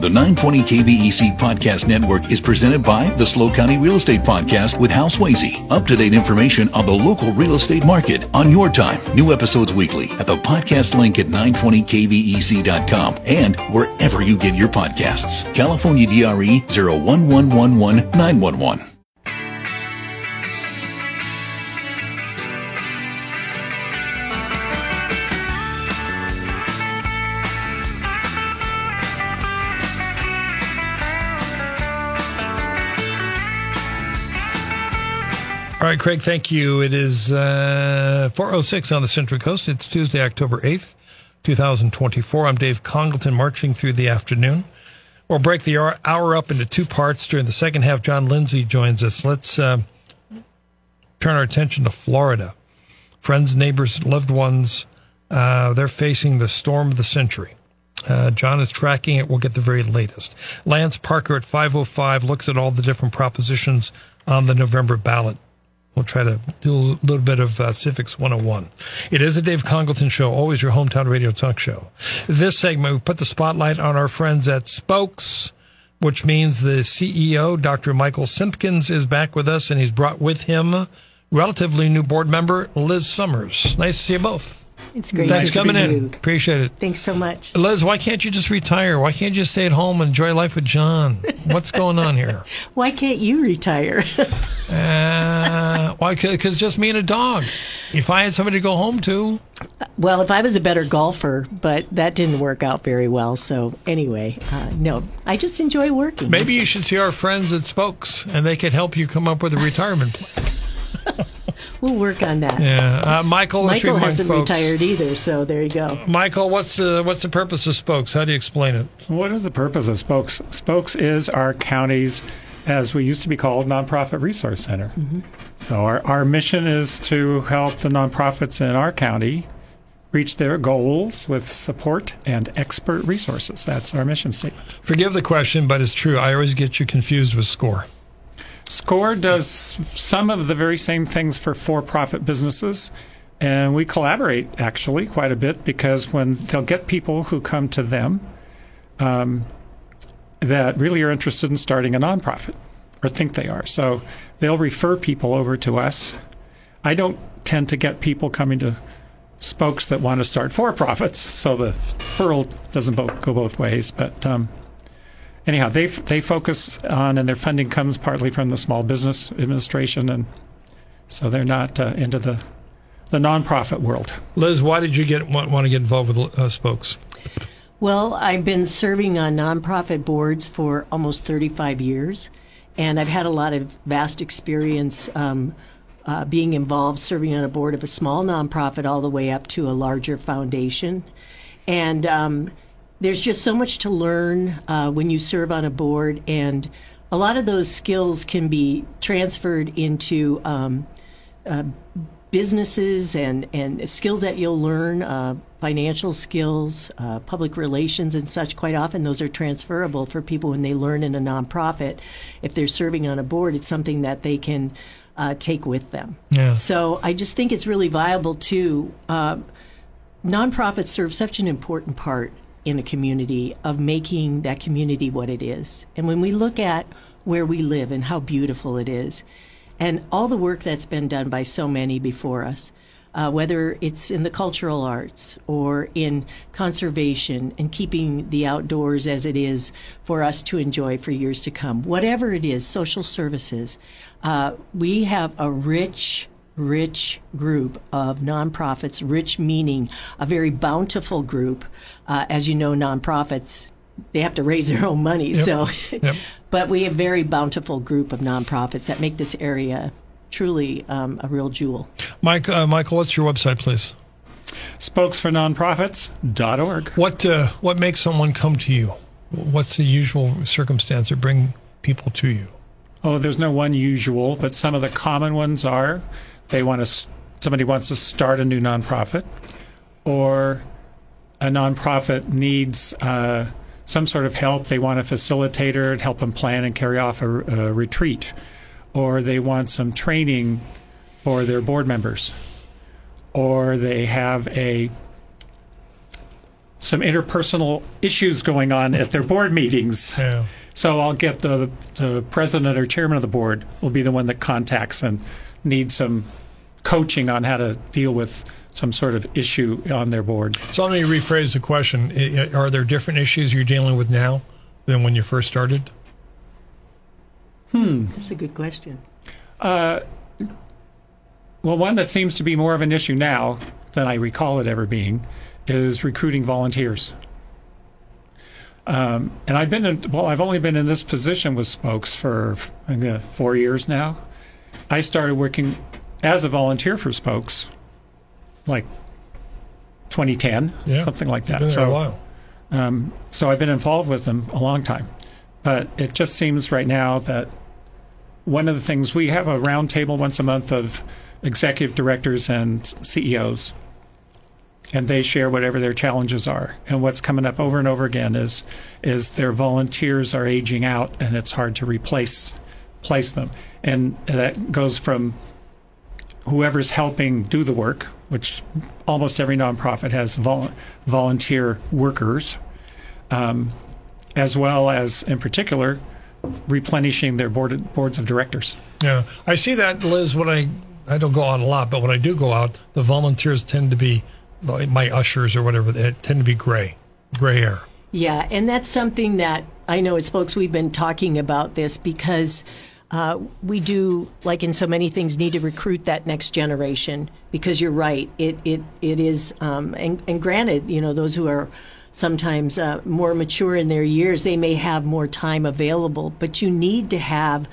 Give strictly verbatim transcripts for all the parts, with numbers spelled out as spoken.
The nine twenty K V E C Podcast Network is presented by the SLO County Real Estate Podcast with Hal Swayze. Up-to-date information on the local real estate market on your time. New episodes weekly at the podcast link at nine twenty K V E C dot com and wherever you get your podcasts. California D R E zero one one one one nine one one. All right, Craig, thank you. It is uh, four oh six on the Central Coast. It's Tuesday, October eighth, twenty twenty-four. I'm Dave Congleton, marching through the afternoon. We'll break the hour up into two parts. During the second half, John Lindsay joins us. Let's uh, turn our attention to Florida. Friends, neighbors, loved ones, uh, they're facing the storm of the century. Uh, John is tracking it. We'll get the very latest. Lance Parker at five oh five looks at all the different propositions on the November ballot. We'll try to do a little bit of uh, Civics one oh one. It is a Dave Congleton show, always your hometown radio talk show. This segment, we put the spotlight on our friends at Spokes, which means the C E O, Doctor Michael Simpkins, is back with us, and he's brought with him relatively new board member, Liz Summers. Nice to see you both. It's great. Thanks for coming in. You. Appreciate it. Thanks so much. Liz, why can't you just retire? Why can't you just stay at home and enjoy life with John? What's going on here? Why can't you retire? uh, why? Because just me and a dog. If I had somebody to go home to. Well, if I was a better golfer, but that didn't work out very well. So anyway, uh, no, I just enjoy working. Maybe you should see our friends at Spokes, and they could help you come up with a retirement plan. We'll work on that. Yeah, uh, Michael. Michael hasn't folks. retired either, so there you go. Michael, what's the what's the purpose of Spokes? How do you explain it? What is the purpose of Spokes? Spokes is our county's, as we used to be called, nonprofit resource center. Mm-hmm. So our our mission is to help the nonprofits in our county reach their goals with support and expert resources. That's our mission statement. Forgive the question, but it's true. I always get you confused with SCORE. SCORE does some of the very same things for for-profit businesses, and we collaborate, actually, quite a bit, because when they'll get people who come to them um, that really are interested in starting a nonprofit or think they are. So they'll refer people over to us. I don't tend to get people coming to Spokes that want to start for-profits, so the referral doesn't bo- go both ways, but... Um, Anyhow, they they focus on, and their funding comes partly from the Small Business Administration, and so they're not uh, into the the nonprofit world. Liz, why did you get want, want to get involved with uh, Spokes? Well, I've been serving on nonprofit boards for almost thirty-five years, and I've had a lot of vast experience um, uh, being involved, serving on a board of a small nonprofit all the way up to a larger foundation, and um, there's just so much to learn uh, when you serve on a board, and a lot of those skills can be transferred into um, uh, businesses and, and skills that you'll learn, uh, financial skills, uh, public relations and such. Quite often those are transferable for people when they learn in a nonprofit. If they're serving on a board, it's something that they can uh, take with them. Yeah. So I just think it's really viable too. Uh, nonprofits serve such an important part in a community of making that community what it is. And when we look at where we live and how beautiful it is, and all the work that's been done by so many before us, uh, whether it's in the cultural arts or in conservation and keeping the outdoors as it is for us to enjoy for years to come, whatever it is, social services, uh, we have a rich rich group of nonprofits, rich meaning a very bountiful group. Uh, as you know, nonprofits, they have to raise their own money. Yep. So, Yep. But we have a very bountiful group of nonprofits that make this area truly um, a real jewel. Mike, uh, Michael, what's your website, please? spokes for nonprofits dot org. What uh, what makes someone come to you? What's the usual circumstance that bring people to you? Oh, there's no one usual, but some of the common ones are they want to, somebody wants to start a new nonprofit, or a nonprofit needs uh, some sort of help. They want a facilitator to help them plan and carry off a, a retreat, or they want some training for their board members, or they have a some interpersonal issues going on at their board meetings. Yeah. So I'll get the the president or chairman of the board will be the one that contacts and needs some coaching on how to deal with some sort of issue on their board. So let me rephrase the question. I- Are there different issues you're dealing with now than when you first started? Hmm. That's a good question. Uh, well, one that seems to be more of an issue now than I recall it ever being is recruiting volunteers. Um, and I've been in, well, I've only been in this position with Spokes for uh, four years now. I started working as a volunteer for Spokes, like twenty ten, Yeah. something like You've that. been there so, a while. Um, so I've been involved with them a long time. But it just seems right now that one of the things, we have a round table once a month of executive directors and C E Os. And they share whatever their challenges are. And what's coming up over and over again is is their volunteers are aging out, and it's hard to replace place them. And that goes from whoever's helping do the work, which almost every nonprofit has vol- volunteer workers, um, as well as, in particular, replenishing their board, boards of directors. Yeah. I see that, Liz, when I, I don't go out a lot, but when I do go out, the volunteers tend to be, like my ushers or whatever, they tend to be gray, gray hair. Yeah, and that's something that I know as folks we've been talking about this because uh, we do, like in so many things, need to recruit that next generation because you're right. It it it is, um, and, and granted, you know, those who are sometimes uh, more mature in their years, they may have more time available, but you need to have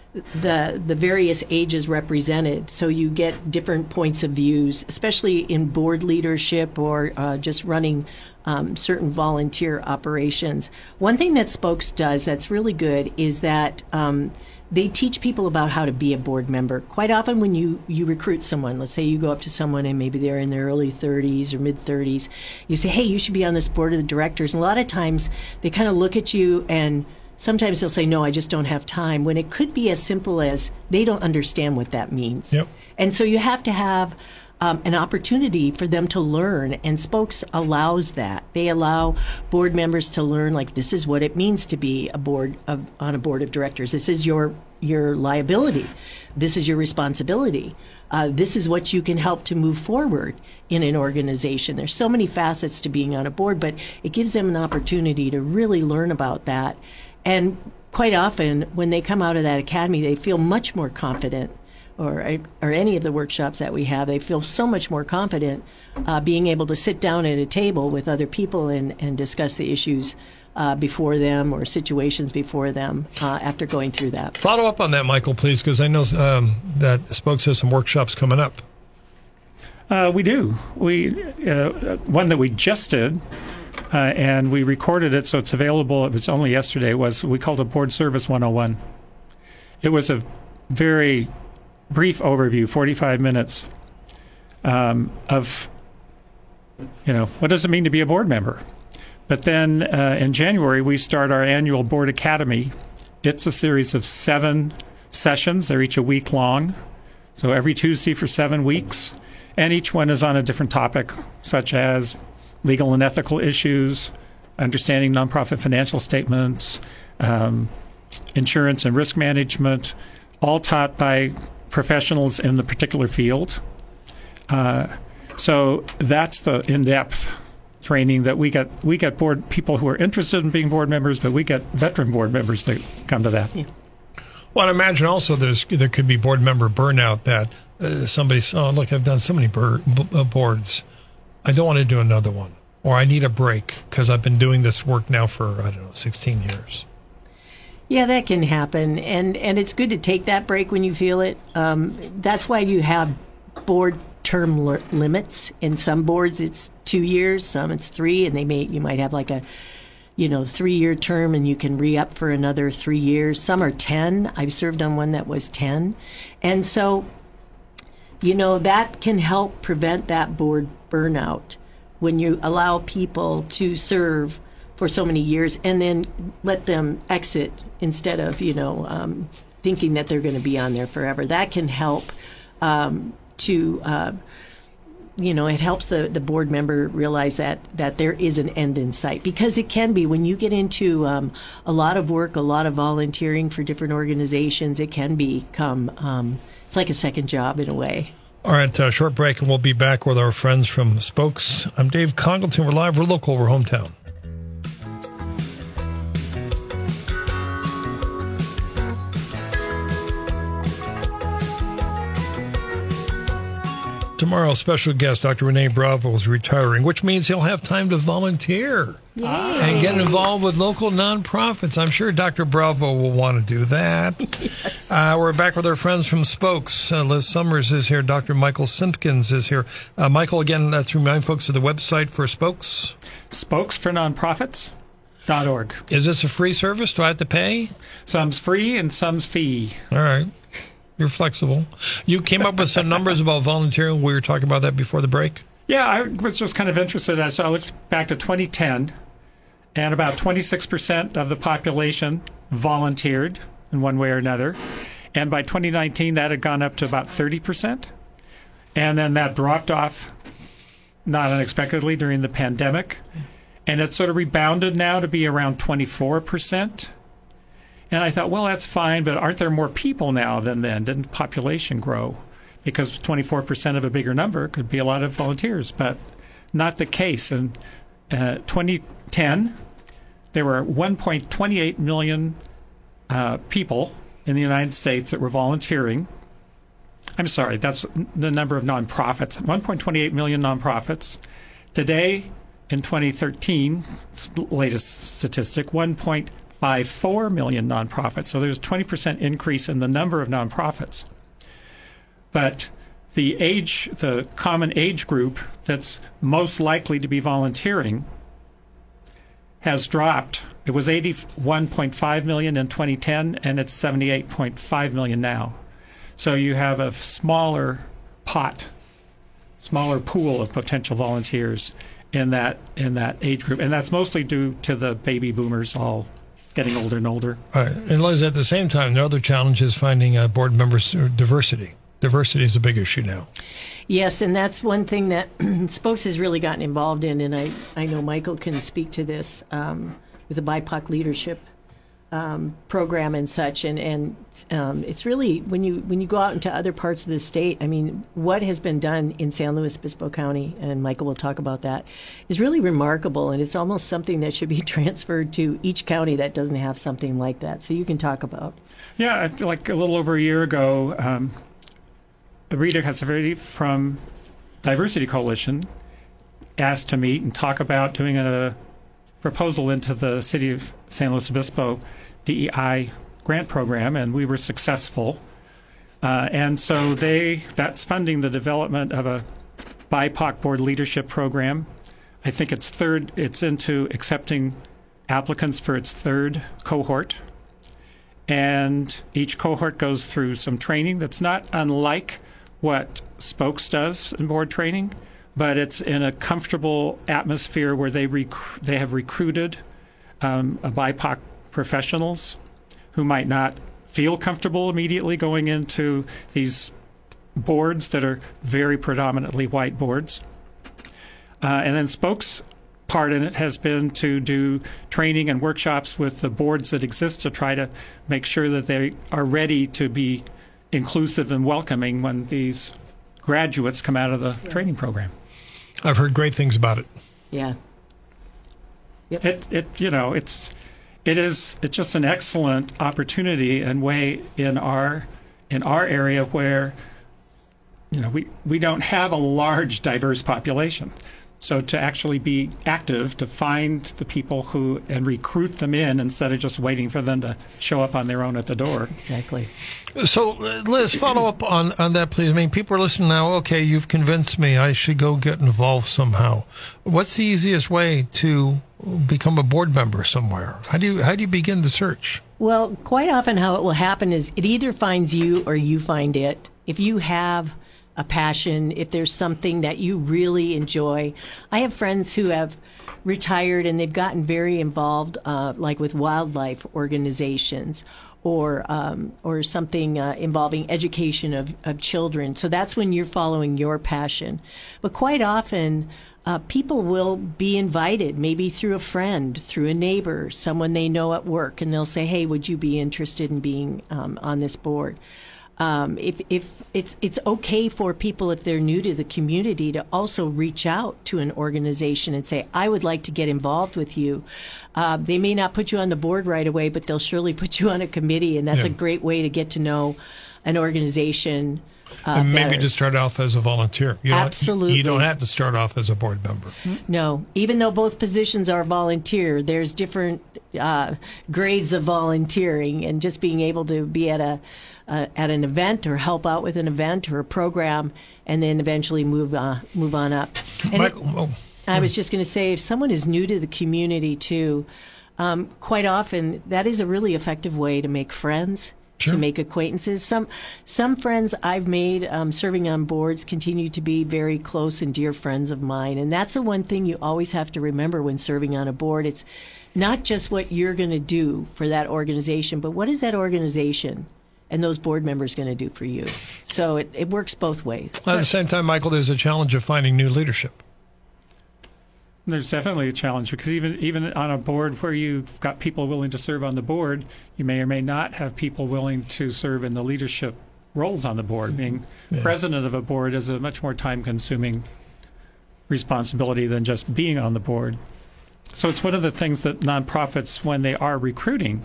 the the various ages represented so you get different points of views, especially in board leadership or uh, just running um, certain volunteer operations. One thing that Spokes does that's really good is that um, they teach people about how to be a board member. Quite often when you, you recruit someone, let's say you go up to someone and maybe they're in their early thirties or mid thirties, you say, hey, you should be on this board of the directors. And a lot of times they kind of look at you and sometimes they'll say, no, I just don't have time, when it could be as simple as they don't understand what that means. Yep. And so you have to have um, an opportunity for them to learn, and Spokes allows that. They allow board members to learn, like, this is what it means to be a board of, on a board of directors. This is your your liability. This is your responsibility. Uh, this is what you can help to move forward in an organization. There's so many facets to being on a board, but it gives them an opportunity to really learn about that. And quite often, when they come out of that academy, they feel much more confident, or or any of the workshops that we have, they feel so much more confident uh, being able to sit down at a table with other people and, and discuss the issues uh, before them or situations before them uh, after going through that. Follow up on that, Michael, please, because I know um, that Spokes has some workshops coming up. Uh, we do. We uh, one that we just did. Uh, and we recorded it, so it's available. It was only yesterday. Was we called it Board Service one oh one. It was a very brief overview, forty-five minutes, um, of, you know, what does it mean to be a board member? But then uh, in January, we start our annual Board Academy. It's a series of seven sessions. They're each a week long, so every Tuesday for seven weeks. And each one is on a different topic, such as legal and ethical issues, understanding nonprofit financial statements, um, insurance and risk management, all taught by professionals in the particular field. Uh, so that's the in-depth training that we get. We get board people who are interested in being board members, but we get veteran board members that come to that. Yeah. Well, I imagine also there's there could be board member burnout that uh, somebody's, oh, look, I've done so many bur- b- uh, boards. I don't want to do another one, or I need a break because I've been doing this work now for, I don't know, sixteen years. Yeah, that can happen, and and it's good to take that break when you feel it. Um, that's why you have board term l- limits. In some boards, it's two years, some it's three, and they may you might have like a, you know, three-year term, and you can re-up for another three years. Some are ten. I've served on one that was ten, and so, you know, that can help prevent that board burnout when you allow people to serve for so many years and then let them exit instead of, you know, um, thinking that they're going to be on there forever. That can help um, to uh, you know, it helps the, the board member realize that, that there is an end in sight, because it can be when you get into um, a lot of work, a lot of volunteering for different organizations, it can become, um, it's like a second job in a way. All right, uh, short break, and we'll be back with our friends from Spokes. I'm Dave Congleton. We're live. We're local. We're hometown. Tomorrow, special guest Doctor Rene Bravo is retiring, which means he'll have time to volunteer Yay. and get involved with local nonprofits. I'm sure Doctor Bravo will want to do that. Yes. Uh, we're back with our friends from Spokes. Uh, Liz Summers is here. Doctor Michael Simpkins is here. Uh, Michael, again, let's remind folks of the website for Spokes. spokes for nonprofits dot org. Is this a free service? Do I have to pay? Some's free and some's fee. All right. You're flexible. You came up with some numbers about volunteering. We were talking about that before the break. Yeah, I was just kind of interested. So I looked back to twenty ten, and about twenty-six percent of the population volunteered in one way or another. And by twenty nineteen, that had gone up to about thirty percent. And then that dropped off, not unexpectedly, during the pandemic. And it sort of rebounded now to be around twenty-four percent. And I thought, well, that's fine, but aren't there more people now than then? Didn't population grow? Because twenty-four percent of a bigger number could be a lot of volunteers, but not the case. In uh, twenty ten, there were one point two eight million uh, people in the United States that were volunteering. I'm sorry, that's the number of nonprofits, one point two eight million nonprofits. Today, in twenty thirteen, latest statistic, one point five four million nonprofits. So there's a twenty percent increase in the number of nonprofits. But the age, the common age group that's most likely to be volunteering has dropped. It was eighty-one point five million in twenty ten, and it's seventy-eight point five million now. So you have a smaller pot, smaller pool of potential volunteers in that in that age group, and that's mostly due to the baby boomers all getting older and older. All right. And Liz, at the same time, the other challenge is finding uh, board members uh, diversity. Diversity is a big issue now. Yes, and that's one thing that Spokes has really gotten involved in, and I, I know Michael can speak to this um, with the B I P O C leadership um, program and such. And, and um, it's really, when you when you go out into other parts of the state, I mean, what has been done in San Luis Obispo County, and Michael will talk about that, is really remarkable, and it's almost something that should be transferred to each county that doesn't have something like that. So you can talk about. Yeah, like a little over a year ago, um, Rita Cassavetes from Diversity Coalition asked to meet and talk about doing a proposal into the City of San Luis Obispo D E I grant program, and we were successful. Uh, and so they that's funding the development of a B I P O C board leadership program. I think it's third. It's into accepting applicants for its third cohort. And each cohort goes through some training that's not unlike what Spokes does in board training, but it's in a comfortable atmosphere where they rec- they have recruited um, a B I P O C professionals who might not feel comfortable immediately going into these boards that are very predominantly white boards. Uh, and then Spokes' part in it has been to do training and workshops with the boards that exist to try to make sure that they are ready to be inclusive and welcoming when these graduates come out of the yeah. training program. I've heard great things about it. Yeah. Yep. It it you know it's it is it's just an excellent opportunity and way in our in our area where you know we we don't have a large diverse population. So to actually be active, to find the people who and recruit them in instead of just waiting for them to show up on their own at the door. Exactly. So, Liz, follow up on, on that, please. I mean, people are listening now. Okay, you've convinced me I should go get involved somehow. What's the easiest way to become a board member somewhere? How do you how do you begin the search? Well, quite often how it will happen is it either finds you or you find it. If you have a passion, if there's something that you really enjoy. I have friends who have retired and they've gotten very involved, uh, like with wildlife organizations, or um, or something uh, involving education of, of children. So that's when you're following your passion. But quite often, uh, people will be invited, maybe through a friend, through a neighbor, someone they know at work, and they'll say, hey, would you be interested in being um, on this board? Um, if, if it's it's okay for people, if they're new to the community, to also reach out to an organization and say, I would like to get involved with you. Uh, they may not put you on the board right away, but they'll surely put you on a committee, and that's Yeah. a great way to get to know an organization. Uh, and maybe better. to start off as a volunteer. You don't- Absolutely. You don't have to start off as a board member. No, even though both positions are volunteer, there's different uh, grades of volunteering, and just being able to be at a uh, at an event or help out with an event or a program, and then eventually move uh, move on up. And Michael, it- oh, I was just going to say, if someone is new to the community too, um, quite often that is a really effective way to make friends. Sure. To make acquaintances. Some some friends I've made um, serving on boards continue to be very close and dear friends of mine. And that's the one thing you always have to remember when serving on a board. It's not just what you're going to do for that organization, but what is that organization and those board members going to do for you? So it, it works both ways. at the same time, Michael, there's a challenge of finding new leadership. There's definitely a challenge, because even even on a board where you've got people willing to serve on the board, you may or may not have people willing to serve in the leadership roles on the board. Being Yeah. president of a board is a much more time-consuming responsibility than just being on the board. So it's one of the things that nonprofits, when they are recruiting,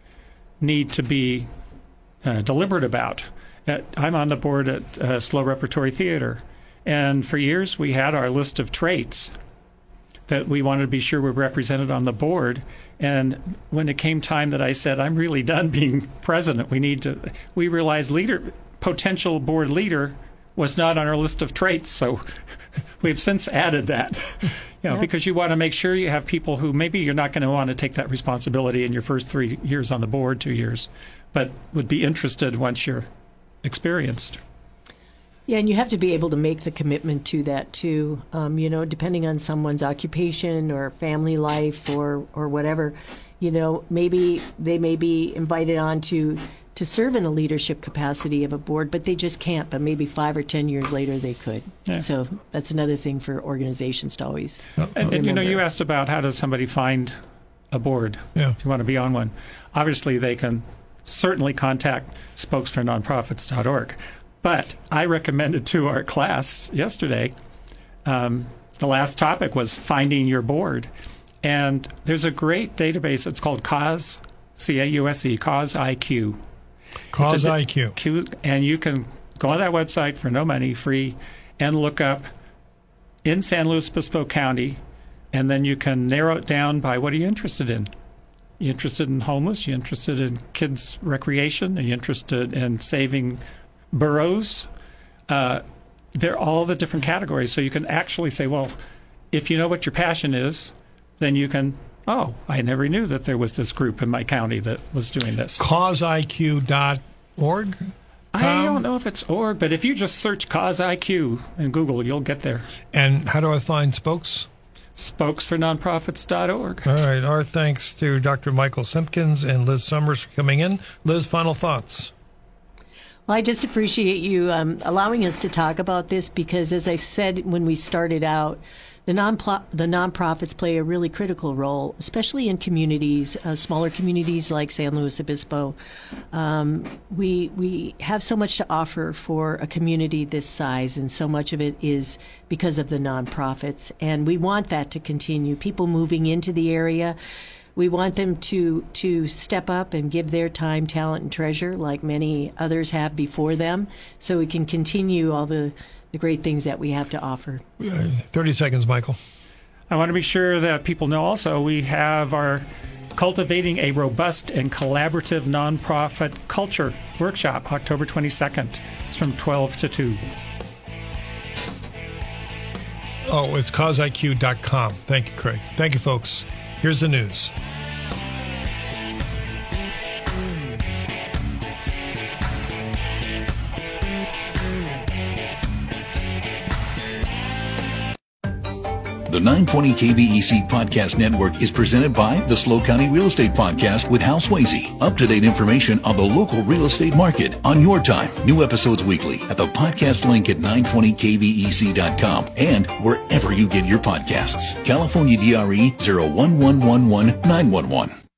need to be uh, deliberate about. Uh, I'm on the board at uh, Slow Repertory Theater, and for years we had our list of traits that we wanted to be sure were represented on the board. And when it came time that I said, I'm really done being president, we need to, we realized leader, potential board leader was not on our list of traits. So we've since added that, you know, Yeah. because you want to make sure you have people who maybe you're not going to want to take that responsibility in your first three years on the board, two years, but would be interested once you're experienced. Yeah, and you have to be able to make the commitment to that too. Um, you know, depending on someone's occupation or family life or or whatever, you know, maybe they may be invited on to to serve in a leadership capacity of a board, but they just can't. But maybe five or ten years later they could. Yeah. So that's another thing for organizations to always. And, and you know, remember. you asked about how does somebody find a board Yeah. if you want to be on one. Obviously, they can certainly contact spokes for nonprofits dot org. But I recommended to our class yesterday, um, the last topic was finding your board. And there's a great database. It's called Cause, C A U S E, Cause I Q. Cause It's a- I Q. Q. And you can go on that website for no money, free, and look up in San Luis Obispo County, and then you can narrow it down by what are you interested in. You interested in homeless? You interested in kids' recreation? Are you interested in saving boroughs? Uh, they're all the different categories. So you can actually say, well, if you know what your passion is, then you can, oh, I never knew that there was this group in my county that was doing this. cause I Q dot org. I don't know if it's org, but if you just search Cause I Q in Google, you'll get there. And how do I find spokes? spokes for nonprofits dot org. All right. Our thanks to Doctor Michael Simpkins and Liz Summers for coming in. Liz, final thoughts. Well, I just appreciate you um, allowing us to talk about this because, as I said when we started out, the non the nonprofits play a really critical role, especially in communities, uh, smaller communities like San Luis Obispo. Um, we we have so much to offer for a community this size, and so much of it is because of the nonprofits, and we want that to continue. People moving into the area. We want them to to step up and give their time, talent, and treasure like many others have before them, so we can continue all the, the great things that we have to offer. Uh, thirty seconds, Michael. I want to be sure that people know also we have our Cultivating a Robust and Collaborative Nonprofit Culture workshop, October twenty-second. It's from twelve to two. Oh, it's cause I Q dot com. Thank you, Craig. Thank you, folks. Here's the news. The The nine twenty K V E C Podcast Network is presented by the SLO County Real Estate Podcast with Hal Swayze. Up-to-date information on the local real estate market on your time. New episodes weekly at the podcast link at nine twenty K V E C dot com and wherever you get your podcasts. California D R E zero one one one one nine one one.